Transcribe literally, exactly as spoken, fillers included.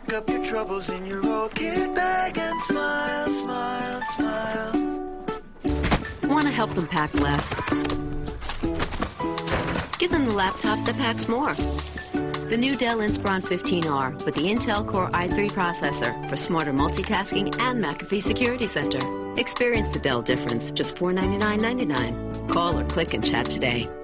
Pack up your troubles in your old kit bag and smile, smile, smile. Want to help them pack less? Give them the laptop that packs more. The new Dell Inspiron fifteen R with the Intel Core i three processor for smarter multitasking and McAfee Security Center. Experience the Dell difference, just four hundred ninety-nine dollars and ninety-nine cents. Call or click and chat today.